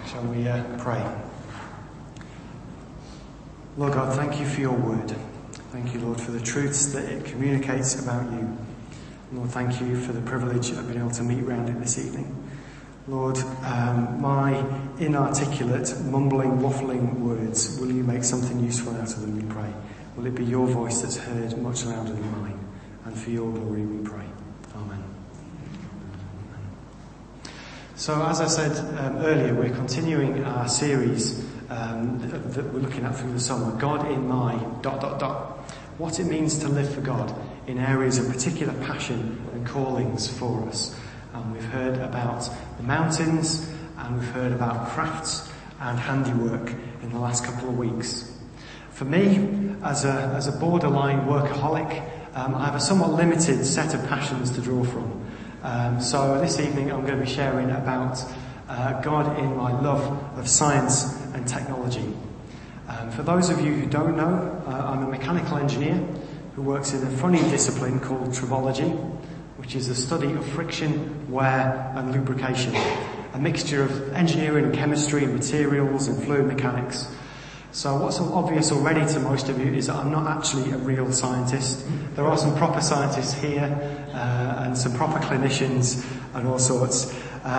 Shall we pray? Lord God, thank you for your word. Thank you, Lord, for the truths that it communicates about you. Lord, thank you for the privilege of being able to meet around it this evening. Lord, my inarticulate, mumbling, waffling words, will you make something useful out of them, we pray. Will it be your voice that's heard much louder than mine? And for your glory we pray. Amen. So as I said earlier, we're continuing our series that we're looking at through the summer, God in my ... What it means to live for God in areas of particular passion and callings for us. And we've heard about the mountains, and we've heard about crafts and handiwork in the last couple of weeks. For me, as a borderline workaholic, I have a somewhat limited set of passions to draw from. So this evening I'm going to be sharing about God in my love of science and technology. For those of you who don't know, I'm a mechanical engineer who works in a funny discipline called tribology, which is the study of friction, wear and lubrication, a mixture of engineering and chemistry and materials and fluid mechanics. So what's obvious already to most of you is that I'm not actually a real scientist. There are some proper scientists here and some proper clinicians and all sorts.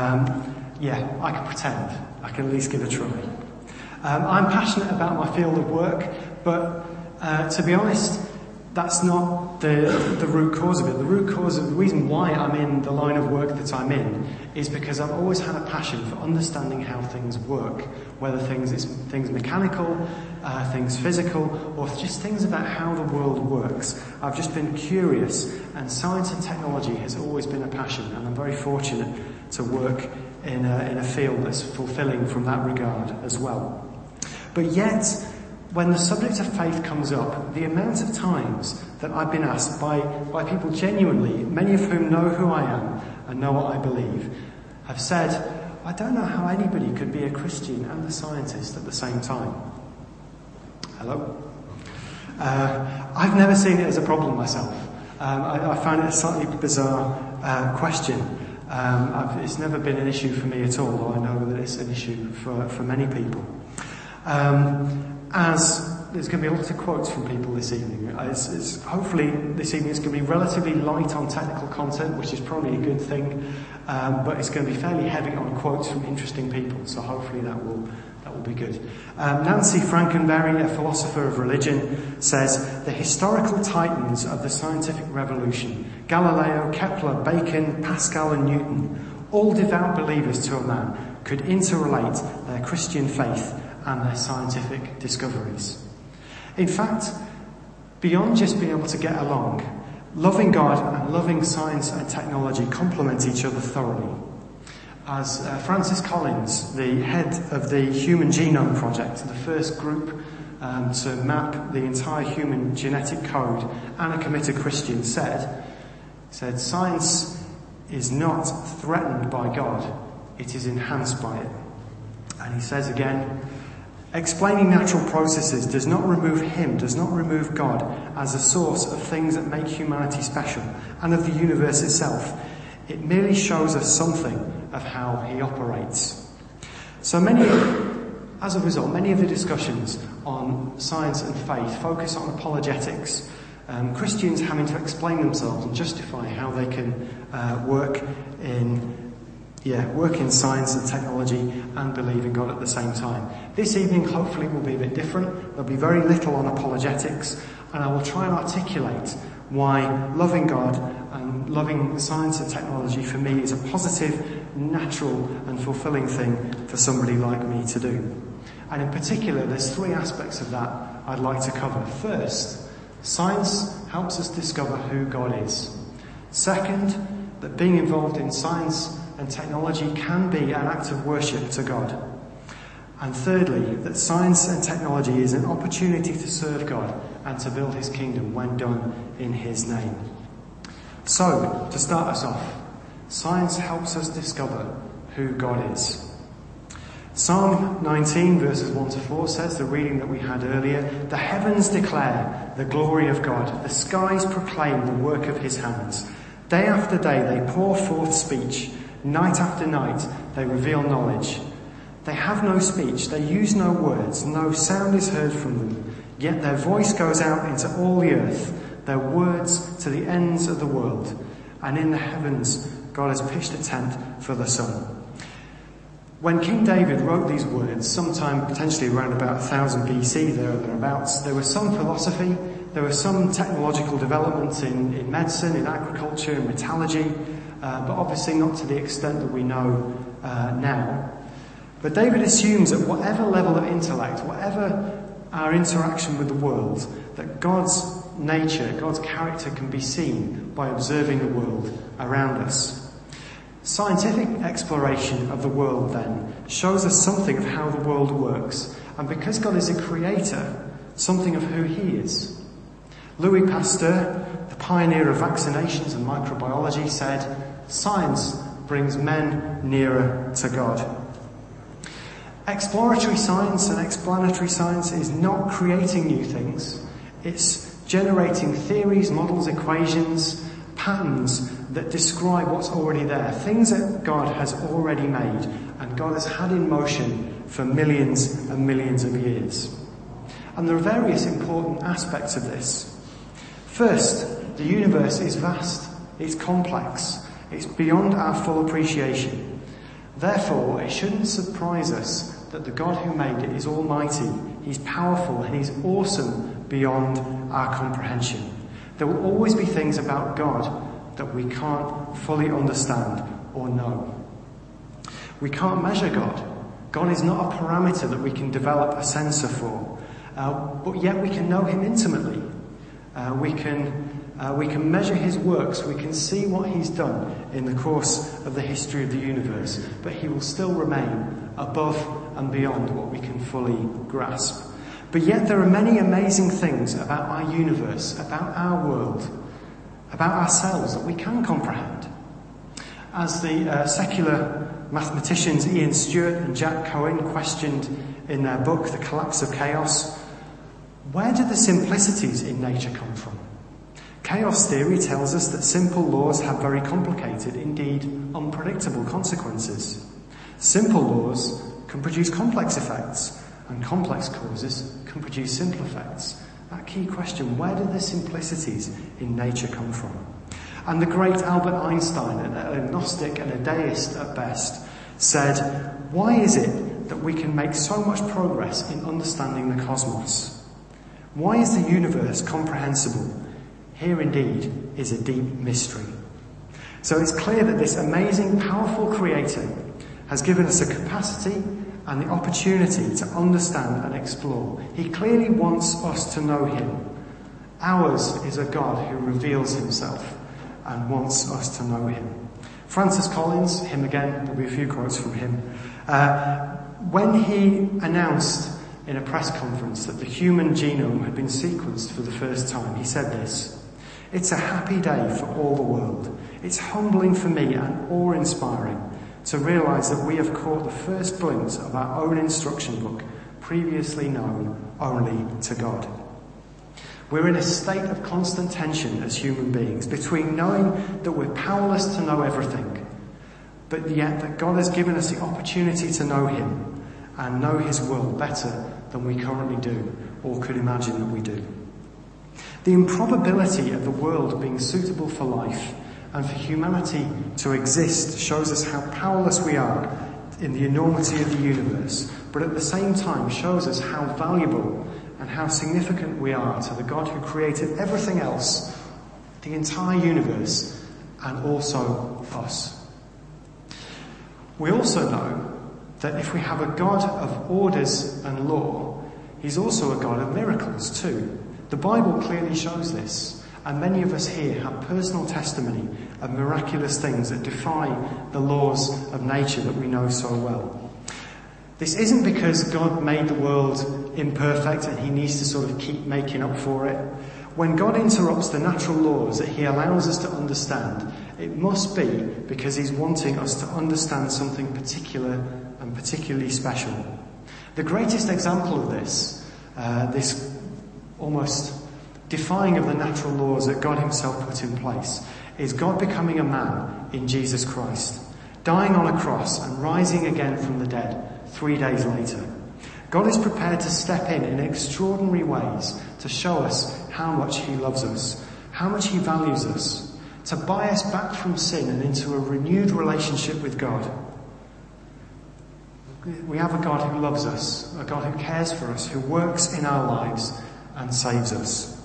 I can pretend. I can at least give it a try. I'm passionate about my field of work, but to be honest, that's not the root cause of it. The root cause of the reason why I'm in the line of work that I'm in is because I've always had a passion for understanding how things work, whether things mechanical, things physical, or just things about how the world works. I've just been curious, and science and technology has always been a passion, and I'm very fortunate to work in a field that's fulfilling from that regard as well. But yet, when the subject of faith comes up, the amount of times that I've been asked by people genuinely, many of whom know who I am and know what I believe, have said, I don't know how anybody could be a Christian and a scientist at the same time. Hello? I've never seen it as a problem myself. I find it a slightly bizarre question. It's never been an issue for me at all, though I know that it's an issue for many people. As there's going to be a lot of quotes from people this evening. Hopefully this evening is going to be relatively light on technical content, which is probably a good thing, but it's going to be fairly heavy on quotes from interesting people, so hopefully that will be good. Nancy Frankenberry, a philosopher of religion, says, the historical titans of the scientific revolution, Galileo, Kepler, Bacon, Pascal and Newton, all devout believers to a man, could interrelate their Christian faith and their scientific discoveries. In fact, beyond just being able to get along, loving God and loving science and technology complement each other thoroughly. As Francis Collins, the head of the Human Genome Project, the first group to map the entire human genetic code, and a committed Christian, said, science is not threatened by God, it is enhanced by it. And he says again, explaining natural processes does not remove God as a source of things that make humanity special and of the universe itself. It merely shows us something of how he operates. So as a result, many of the discussions on science and faith focus on apologetics. Christians having to explain themselves and justify how they can work in science and technology and believe in God at the same time. This evening, hopefully, will be a bit different. There'll be very little on apologetics, and I will try and articulate why loving God and loving science and technology for me is a positive, natural and fulfilling thing for somebody like me to do. And in particular, there's three aspects of that I'd like to cover. First, science helps us discover who God is. Second, that being involved in science and technology can be an act of worship to God. And thirdly, that science and technology is an opportunity to serve God and to build his kingdom when done in his name. So, to start us off, science helps us discover who God is. Psalm 19 verses 1 to 4 says, the reading that we had earlier, the heavens declare the glory of God, the skies proclaim the work of his hands. Day after day they pour forth speech, night after night they reveal knowledge. They have no speech, they use no words, no sound is heard from them, yet their voice goes out into all the earth, their words to the ends of the world. And in the heavens, God has pitched a tent for the sun. When King David wrote these words, sometime potentially around about 1000 BC, thereabouts, there was some philosophy, there was some technological developments in medicine, in agriculture, in metallurgy, but obviously not to the extent that we know now. But David assumes at whatever level of intellect, whatever our interaction with the world, that God's nature, God's character can be seen by observing the world around us. Scientific exploration of the world then shows us something of how the world works, and because God is a creator, something of who he is. Louis Pasteur, the pioneer of vaccinations and microbiology, said, "Science brings men nearer to God." Exploratory science and explanatory science is not creating new things, it's generating theories, models, equations, patterns that describe what's already there, things that God has already made and God has had in motion for millions and millions of years. And there are various important aspects of this. First, the universe is vast, it's complex, it's beyond our full appreciation. Therefore, it shouldn't surprise us that the God who made it is almighty, he's powerful and he's awesome beyond our comprehension. There will always be things about God that we can't fully understand or know. We can't measure God. God is not a parameter that we can develop a sensor for, but yet we can know him intimately. We can measure his works, we can see what he's done in the course of the history of the universe, but he will still remain above and beyond what we can fully grasp. But yet there are many amazing things about our universe, about our world, about ourselves that we can comprehend. As the secular mathematicians Ian Stewart and Jack Cohen questioned in their book, The Collapse of Chaos, where do the simplicities in nature come from? Chaos theory tells us that simple laws have very complicated, indeed unpredictable consequences. Simple laws can produce complex effects, and complex causes can produce simple effects. That key question, where do the simplicities in nature come from? And the great Albert Einstein, an agnostic and a deist at best, said, why is it that we can make so much progress in understanding the cosmos? Why is the universe comprehensible? Here indeed is a deep mystery. So it's clear that this amazing, powerful creator has given us a capacity and the opportunity to understand and explore. He clearly wants us to know him. Ours is a God who reveals himself and wants us to know him. Francis Collins, him again, there'll be a few quotes from him. When he announced in a press conference that the human genome had been sequenced for the first time, he said this, "It's a happy day for all the world. It's humbling for me and awe-inspiring to realise that we have caught the first glimpse of our own instruction book, previously known only to God." We're in a state of constant tension as human beings between knowing that we're powerless to know everything, but yet that God has given us the opportunity to know him and know his world better than we currently do or could imagine that we do. The improbability of the world being suitable for life and for humanity to exist shows us how powerless we are in the enormity of the universe, but at the same time shows us how valuable and how significant we are to the God who created everything else, the entire universe, and also us. We also know that if we have a God of orders and law, he's also a God of miracles too. The Bible clearly shows this, and many of us here have personal testimony of miraculous things that defy the laws of nature that we know so well. This isn't because God made the world imperfect and he needs to sort of keep making up for it. When God interrupts the natural laws that he allows us to understand, it must be because he's wanting us to understand something particular and particularly special. The greatest example of this, this almost defying of the natural laws that God himself put in place, is God becoming a man in Jesus Christ. dying on a cross and rising again from the dead 3 days later. God is prepared to step in extraordinary ways to show us how much he loves us, how much he values us, to buy us back from sin and into a renewed relationship with God. We have a God who loves us, a God who cares for us, who works in our lives and saves us.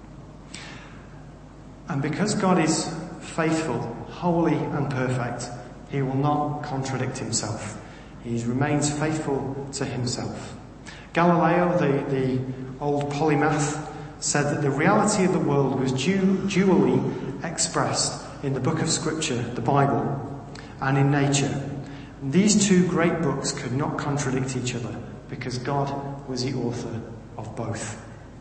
And because God is faithful, holy and perfect, he will not contradict himself. He remains faithful to himself. Galileo, the old polymath, said that the reality of the world was dually expressed in the book of Scripture, the Bible, and in nature. These two great books could not contradict each other because God was the author of both.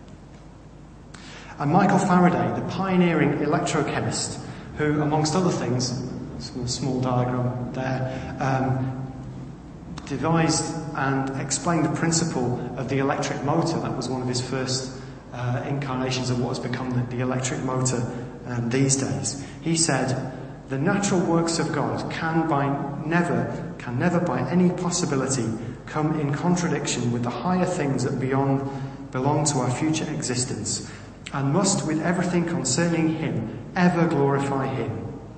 And Michael Faraday, the pioneering electrochemist, who, amongst other things, a small diagram there, devised and explained the principle of the electric motor. That was one of his first incarnations of what has become the electric motor these days. He said, "The natural works of God can never by any possibility come in contradiction with the higher things that belong to our future existence, and must, with everything concerning him, ever glorify him."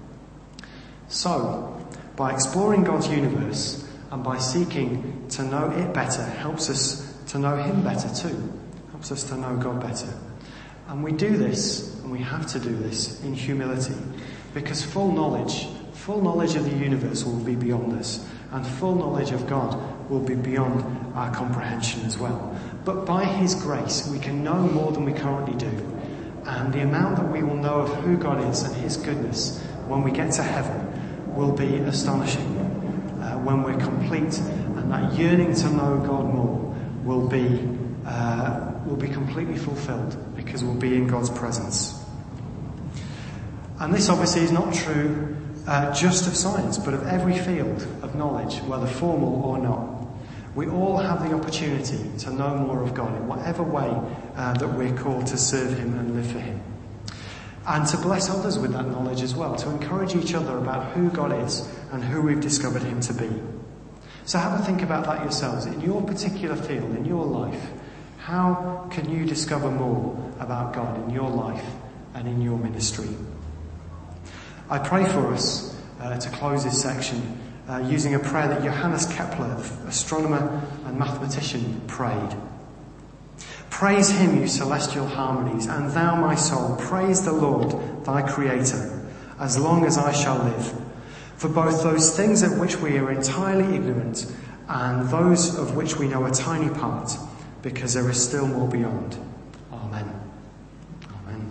So, by exploring God's universe and by seeking to know it better helps us to know him better too, helps us to know God better. And we do this, and we have to do this, in humility, because full knowledge of the universe will be beyond us, and full knowledge of God will be beyond our comprehension as well. But by his grace, we can know more than we currently do, and the amount that we will know of who God is and his goodness when we get to heaven will be astonishing. When we're complete, and that yearning to know God more will be completely fulfilled because we'll be in God's presence. And this obviously is not true just of science, but of every field of knowledge, whether formal or not. We all have the opportunity to know more of God in whatever way that we're called to serve him and live for him. And to bless others with that knowledge as well, to encourage each other about who God is and who we've discovered him to be. So have a think about that yourselves. In your particular field, in your life, how can you discover more about God in your life and in your ministry? I pray for us to close this section using a prayer that Johannes Kepler, astronomer and mathematician, prayed. "Praise him, you celestial harmonies, and thou, my soul, praise the Lord, thy Creator, as long as I shall live. For both those things of which we are entirely ignorant and those of which we know a tiny part, because there is still more beyond. Amen." Amen.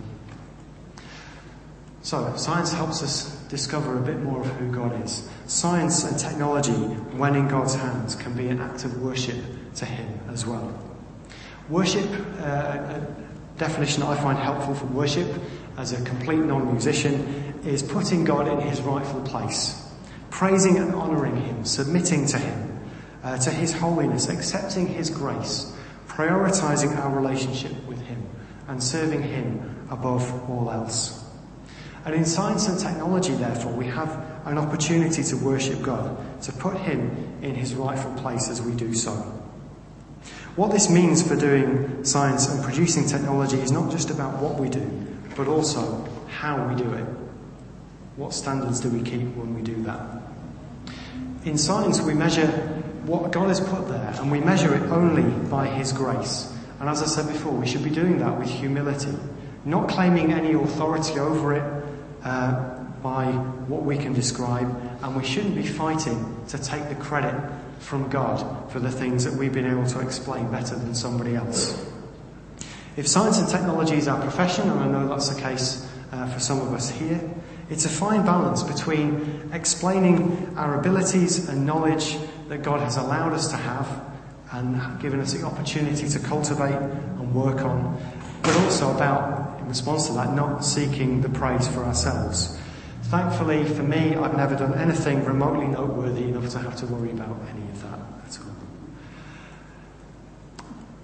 So, science helps us discover a bit more of who God is. Science and technology, when in God's hands, can be an act of worship to him as well. Worship, a definition I find helpful for worship as a complete non-musician, is putting God in his rightful place, praising and honouring him, submitting to him, to his holiness, accepting his grace, prioritising our relationship with him, and serving him above all else. And in science and technology, therefore, we have an opportunity to worship God, to put him in his rightful place as we do so. What this means for doing science and producing technology is not just about what we do, but also how we do it. What standards do we keep when we do that? In science, we measure what God has put there, and we measure it only by his grace. And as I said before, we should be doing that with humility, not claiming any authority over it by what we can describe, and we shouldn't be fighting to take the credit from God for the things that we've been able to explain better than somebody else. If science and technology is our profession, and I know that's the case for some of us here, it's a fine balance between explaining our abilities and knowledge that God has allowed us to have and given us the opportunity to cultivate and work on, but also about, in response to that, not seeking the praise for ourselves. Thankfully, for me, I've never done anything remotely noteworthy enough to have to worry about any of that at all.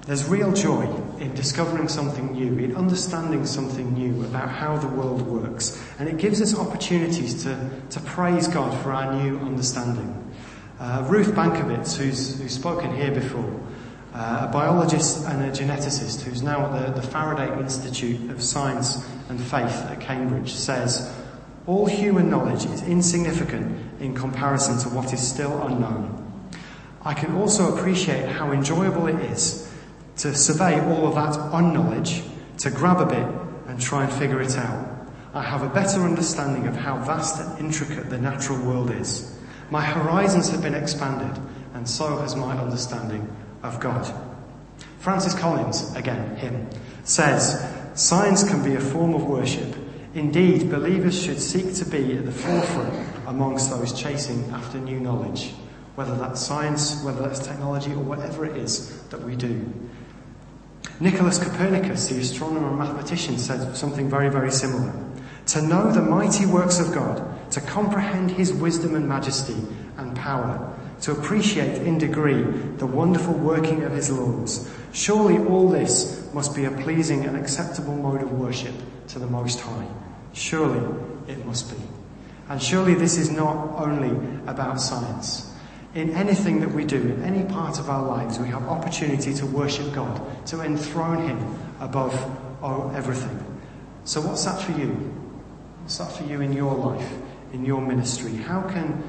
There's real joy in discovering something new, in understanding something new about how the world works. And it gives us opportunities to praise God for our new understanding. Ruth Bankovitz, who's spoken here before, a biologist and a geneticist who's now at the Faraday Institute of Science and Faith at Cambridge, says, "All human knowledge is insignificant in comparison to what is still unknown. I can also appreciate how enjoyable it is to survey all of that unknowledge, to grab a bit and try and figure it out. I have a better understanding of how vast and intricate the natural world is. My horizons have been expanded, and so has my understanding of God." Francis Collins, again, him, says, "Science can be a form of worship. Indeed, believers should seek to be at the forefront amongst those chasing after new knowledge, whether that's science, whether that's technology, or whatever it is that we do." Nicholas Copernicus, the astronomer and mathematician, said something very, very similar. "To know the mighty works of God, to comprehend his wisdom and majesty and power, to appreciate in degree the wonderful working of his laws, surely all this must be a pleasing and acceptable mode of worship to the Most High. Surely it must be. And surely this is not only about science. In anything that we do, in any part of our lives, we have opportunity to worship God, to enthrone him above everything. So what's that for you? What's that for you in your life, in your ministry? How can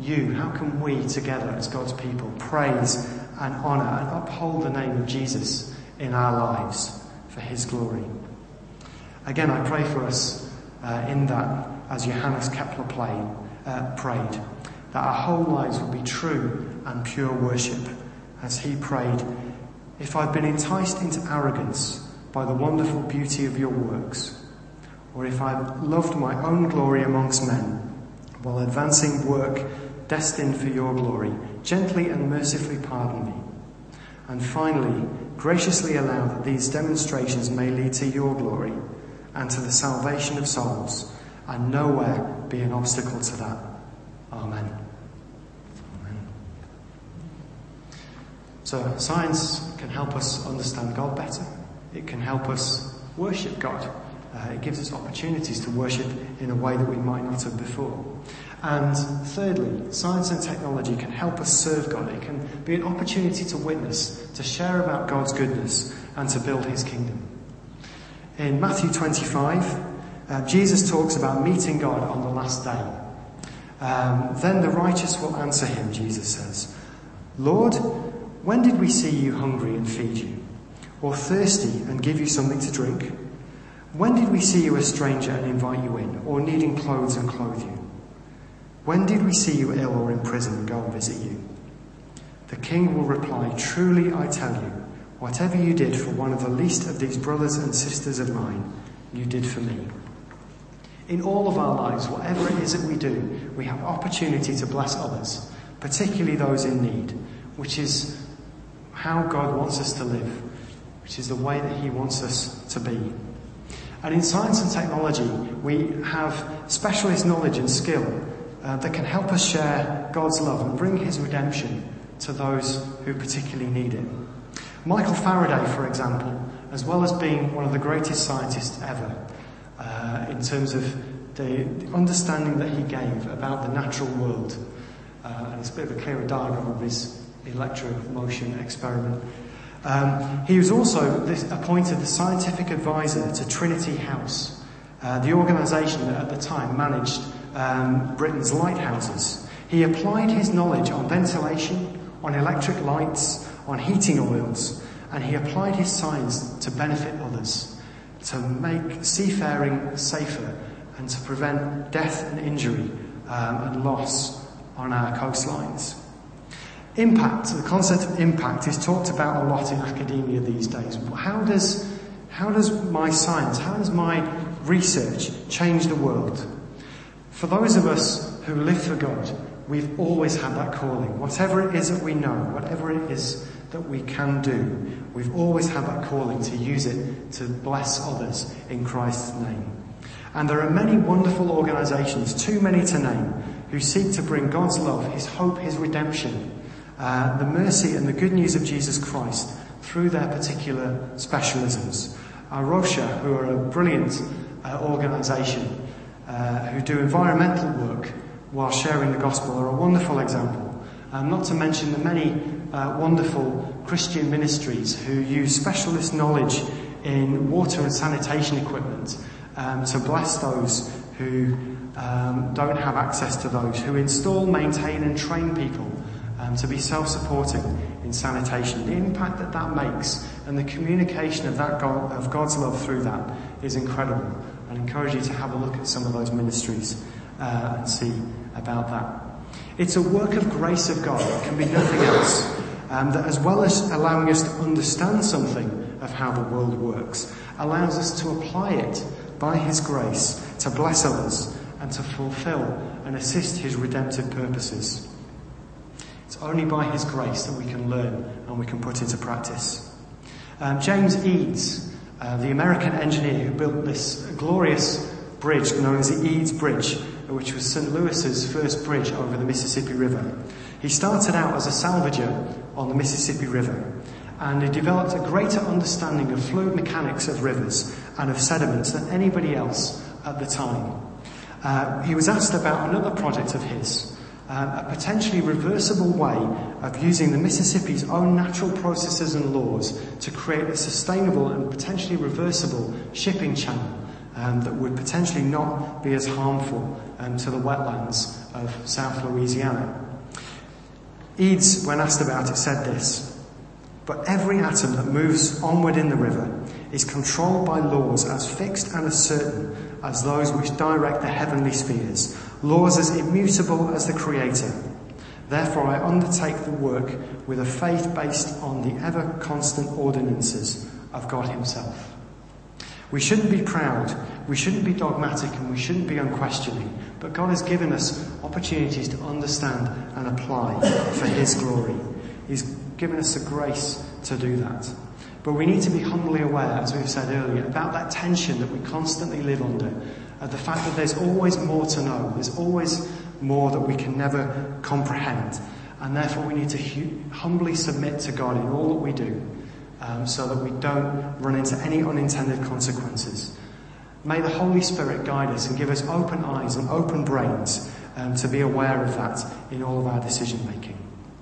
we together as God's people praise and honour and uphold the name of Jesus in our lives for his glory? Again, I pray for us in that, as Johannes Kepler prayed, that our whole lives will be true and pure worship, as he prayed, "If I've been enticed into arrogance by the wonderful beauty of your works, or if I've loved my own glory amongst men, while advancing work destined for your glory, gently and mercifully pardon me. And finally, graciously allow that these demonstrations may lead to your glory and to the salvation of souls, and nowhere be an obstacle to that. Amen." Amen. So science can help us understand God better. It can help us worship God. It gives us opportunities to worship in a way that we might not have before. And thirdly, science and technology can help us serve God. It can be an opportunity to witness, to share about God's goodness, and to build his kingdom. In Matthew 25, Jesus talks about meeting God on the last day. Then the righteous will answer him, Jesus says, "Lord, when did we see you hungry and feed you, or thirsty and give you something to drink? When did we see you a stranger and invite you in, or needing clothes and clothe you? When did we see you ill or in prison and go and visit you?" The king will reply, "Truly I tell you, whatever you did for one of the least of these brothers and sisters of mine, you did for me." In all of our lives, whatever it is that we do, we have opportunity to bless others, particularly those in need, which is how God wants us to live, which is the way that he wants us to be. And in science and technology, we have specialist knowledge and skill that can help us share God's love and bring his redemption to those who particularly need it. Michael Faraday, for example, as well as being one of the greatest scientists ever, in terms of the understanding that he gave about the natural world, and it's a bit of a clearer diagram of his electromotion experiment. He was also appointed the scientific advisor to Trinity House, the organisation that at the time managed Britain's lighthouses. He applied his knowledge on ventilation, on electric lights, on heating oils, and he applied his science to benefit others, to make seafaring safer and to prevent death and injury and loss on our coastlines. Impact, the concept of impact is talked about a lot in academia these days. How does my science, how does my research change the world? For those of us who live for God, we've always had that calling. Whatever it is that we know, whatever it is that we can do, we've always had that calling to use it to bless others in Christ's name. And there are many wonderful organisations, too many to name, who seek to bring God's love, his hope, his redemption, the mercy and the good news of Jesus Christ through their particular specialisms. Rocha, who are a brilliant organisation who do environmental work while sharing the gospel, are a wonderful example. Not to mention the many wonderful Christian ministries who use specialist knowledge in water and sanitation equipment to bless those who don't have access to those, who install, maintain and train people to be self-supporting in sanitation. The impact that makes and the communication of God's love through that is incredible. I encourage you to have a look at some of those ministries and see about that. It's a work of grace of God. It can be nothing else. That as well as allowing us to understand something of how the world works, allows us to apply it by His grace to bless others and to fulfill and assist His redemptive purposes. It's only by His grace that we can learn and we can put into practice. James Eads, the American engineer who built this glorious bridge known as the Eads Bridge, which was St. Louis's first bridge over the Mississippi River. He started out as a salvager on the Mississippi River, and he developed a greater understanding of fluid mechanics of rivers and of sediments than anybody else at the time. He was asked about another project of his, a potentially reversible way of using the Mississippi's own natural processes and laws to create a sustainable and potentially reversible shipping channel that would potentially not be as harmful to the wetlands of South Louisiana. Eads, when asked about it, said this: "But every atom that moves onward in the river is controlled by laws as fixed and as certain as those which direct the heavenly spheres, laws as immutable as the Creator. Therefore I undertake the work with a faith based on the ever-constant ordinances of God Himself." We shouldn't be proud, we shouldn't be dogmatic, and we shouldn't be unquestioning, but God has given us opportunities to understand and apply for His glory. He's given us the grace to do that. But we need to be humbly aware, as we've said earlier, about that tension that we constantly live under, the fact that there's always more to know, there's always more that we can never comprehend, and therefore we need to humbly submit to God in all that we do, so that we don't run into any unintended consequences. May the Holy Spirit guide us and give us open eyes and open brains to be aware of that in all of our decision making.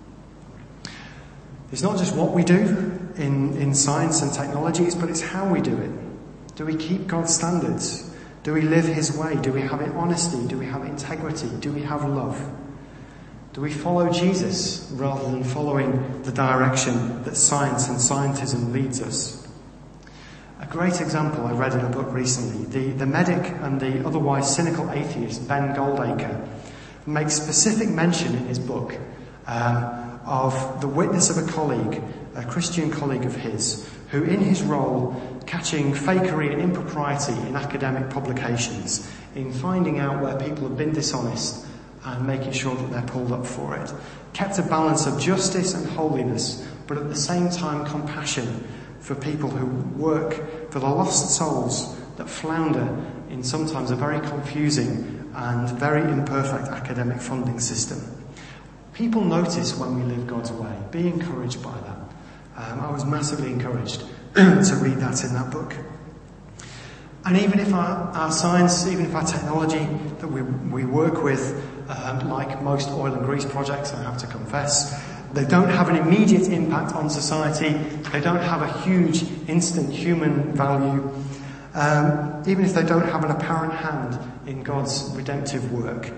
It's not just what we do in science and technologies, but it's how we do it. Do we keep God's standards? Do we live His way? Do we have honesty? Do we have integrity? Do we have love? Do we follow Jesus rather than following the direction that science and scientism leads us? A great example I read in a book recently, the medic and the otherwise cynical atheist Ben Goldacre makes specific mention in his book of the witness of a colleague, a Christian colleague of his, who in his role catching fakery and impropriety in academic publications, in finding out where people have been dishonest and making sure that they're pulled up for it, kept a balance of justice and holiness, but at the same time compassion for people who work for the lost souls that flounder in sometimes a very confusing and very imperfect academic funding system. People notice when we live God's way. Be encouraged by that. I was massively encouraged to read that in that book. And even if our science, even if our technology that we work with, like most oil and grease projects, I have to confess, they don't have an immediate impact on society, they don't have a huge instant human value, even if they don't have an apparent hand in God's redemptive work,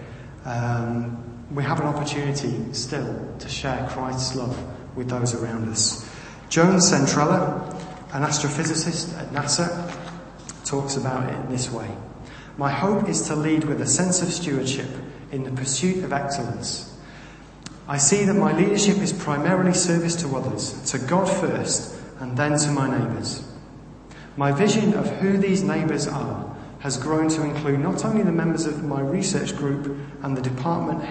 we have an opportunity still to share Christ's love with those around us. Joan Centrella, an astrophysicist at NASA, talks about it in this way: "My hope is to lead with a sense of stewardship in the pursuit of excellence. I see that my leadership is primarily service to others, to God first, and then to my neighbours. My vision of who these neighbours are has grown to include not only the members of my research group and the department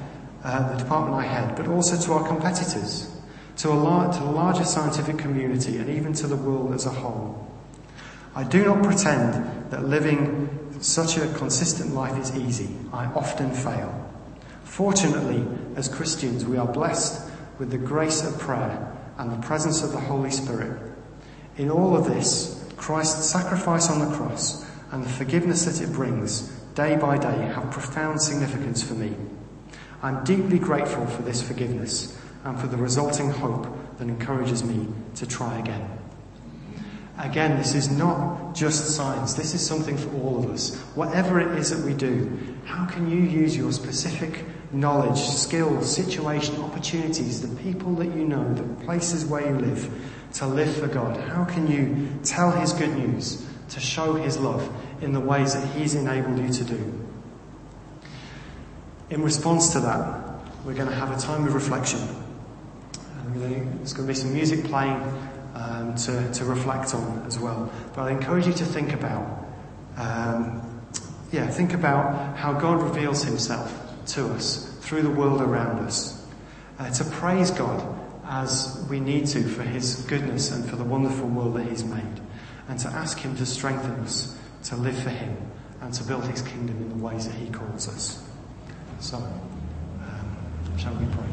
I head, but also to our competitors, to the larger scientific community, and even to the world as a whole. I do not pretend that living such a consistent life is easy. I often fail. Fortunately, as Christians, we are blessed with the grace of prayer and the presence of the Holy Spirit. In all of this, Christ's sacrifice on the cross and the forgiveness that it brings day by day have profound significance for me. I'm deeply grateful for this forgiveness and for the resulting hope that encourages me to try again. Again, this is not just science. This is something for all of us. Whatever it is that we do, how can you use your specific knowledge, skills, situation, opportunities, the people that you know, the places where you live for God? How can you tell his good news, to show his love in the ways that he's enabled you to do? In response to that, we're going to have a time of reflection. There's going to be some music playing to reflect on as well. But I encourage you to think about how God reveals himself to us through the world around us. To praise God as we need to for his goodness and for the wonderful world that he's made. And to ask him to strengthen us to live for him and to build his kingdom in the ways that he calls us. So, shall we pray?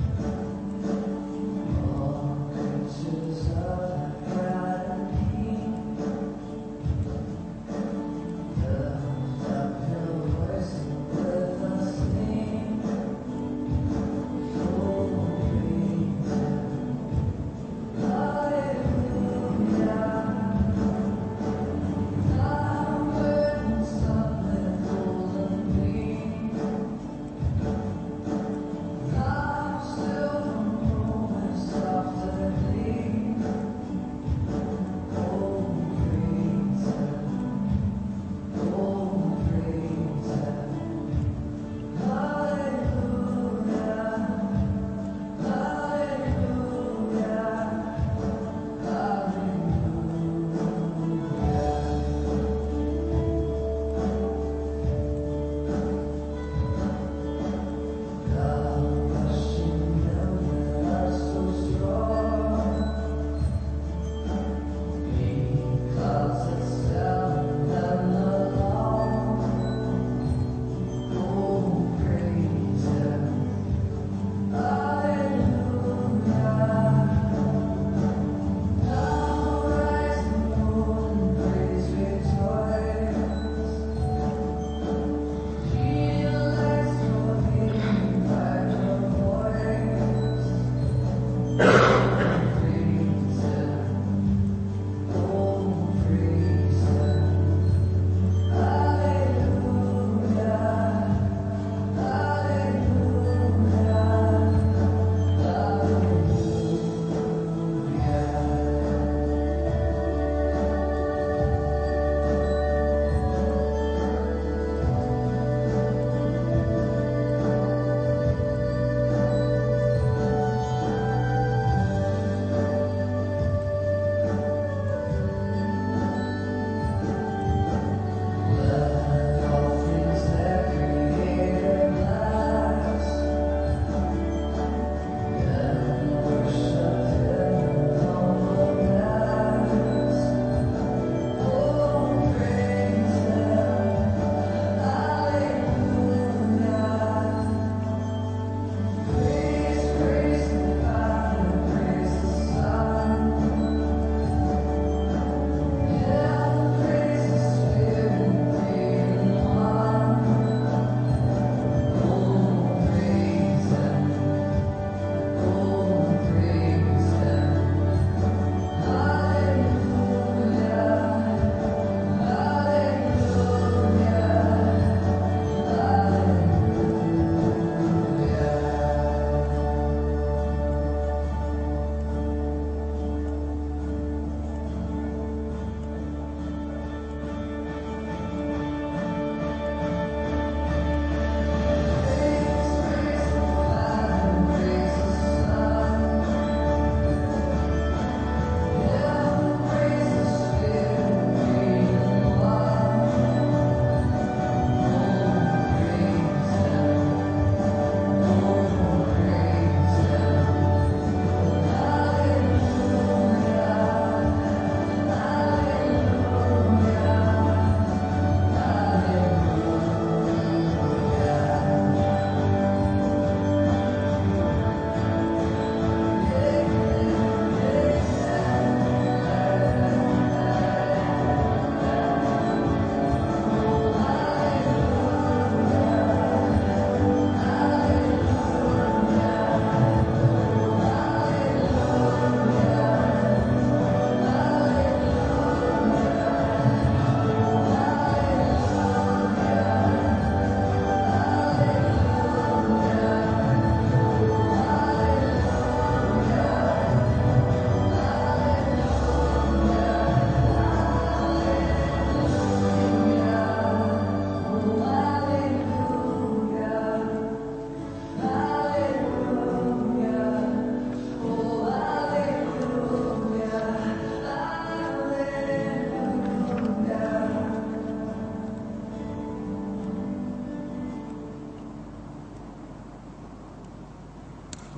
All creatures of the God of King.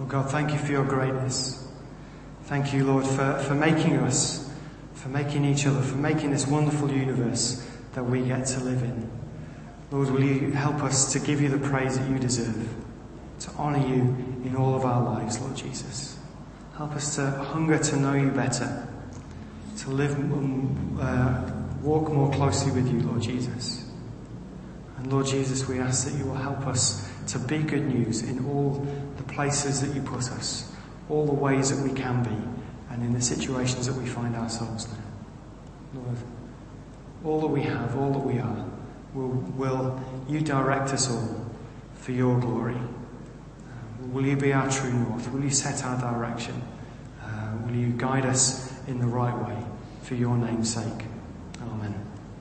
God, thank you for your greatness. Thank you, Lord, for making us, for making each other, for making this wonderful universe that we get to live in. Lord, will you help us to give you the praise that you deserve, to honour you in all of our lives, Lord Jesus. Help us to hunger to know you better, to live, walk more closely with you, Lord Jesus. And Lord Jesus, we ask that you will help us to be good news in all the places that you put us, all the ways that we can be, and in the situations that we find ourselves now. Lord, all that we have, all that we are, will you direct us all for your glory. Will you be our true north? Will you set our direction? Will you guide us in the right way for your name's sake? Amen.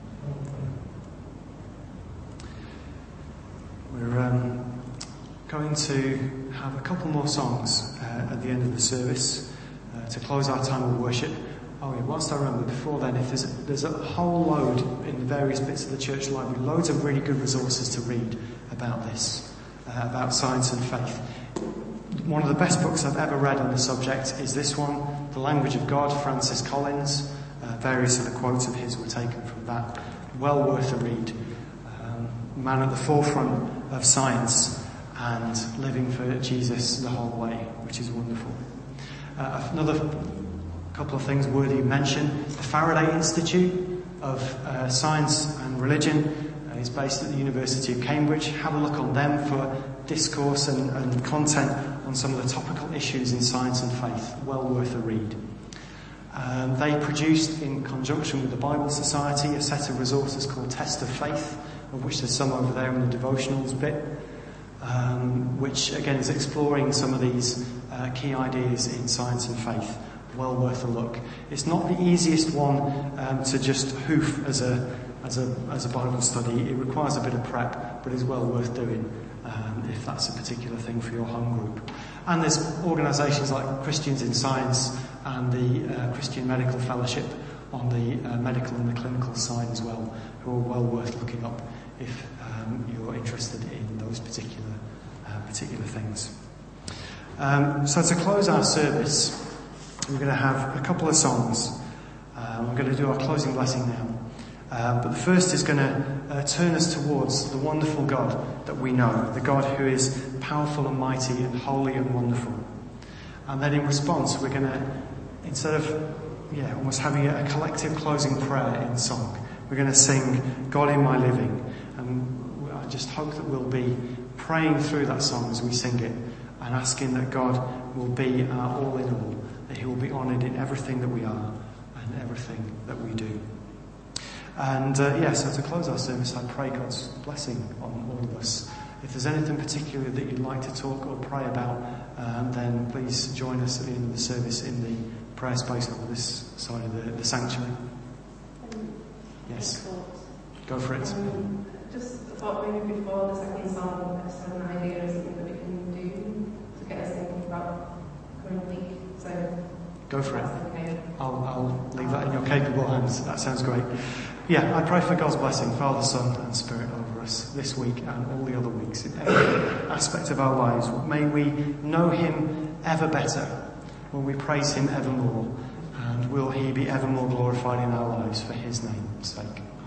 We're going to have a couple more songs at the end of the service to close our time of worship. Oh yeah, whilst I remember, before then, if there's a whole load in the various bits of the church library, loads of really good resources to read about this, about science and faith. One of the best books I've ever read on the subject is this one, The Language of God, Francis Collins. Various of the quotes of his were taken from that. Well worth a read. Man at the forefront of science and living for Jesus the whole way, which is wonderful. Another couple of things worthy of mention. The Faraday Institute of Science and Religion is based at the University of Cambridge. Have a look on them for discourse and content on some of the topical issues in science and faith. Well worth a read. They produced, in conjunction with the Bible Society, a set of resources called Test of Faith, of which there's some over there in the devotionals bit, which again is exploring some of these key ideas in science and faith. Well worth a look. It's not the easiest one to just hoof as a Bible study. It requires a bit of prep, but is well worth doing if that's a particular thing for your home group. And there's organisations like Christians in Science and the Christian Medical Fellowship on the medical and the clinical side as well, who are well worth looking up if you're interested in those particular things. So to close our service, we're going to have a couple of songs. We're going to do our closing blessing now. But the first is going to turn us towards the wonderful God that we know, the God who is powerful and mighty and holy and wonderful. And then in response, we're going to, instead of almost having a collective closing prayer in song, we're going to sing God in My Living. And I just hope that we'll be praying through that song as we sing it and asking that God will be our all in all, that he will be honoured in everything that we are and everything that we do. And so to close our service, I pray God's blessing on all of us. If there's anything particular that you'd like to talk or pray about, then please join us at the end of the service in the prayer space over this side of the sanctuary. Yes, go for it. Just thought maybe before the second song, I just had an idea of something that we can do to get us thinking about current week. So go for it. Okay. I'll leave that in your capable hands. That sounds great. Yeah, I pray for God's blessing, Father, Son and Spirit over us this week and all the other weeks in every aspect of our lives. May we know him ever better. Will we praise him evermore? And will he be ever more glorified in our lives for his name's sake?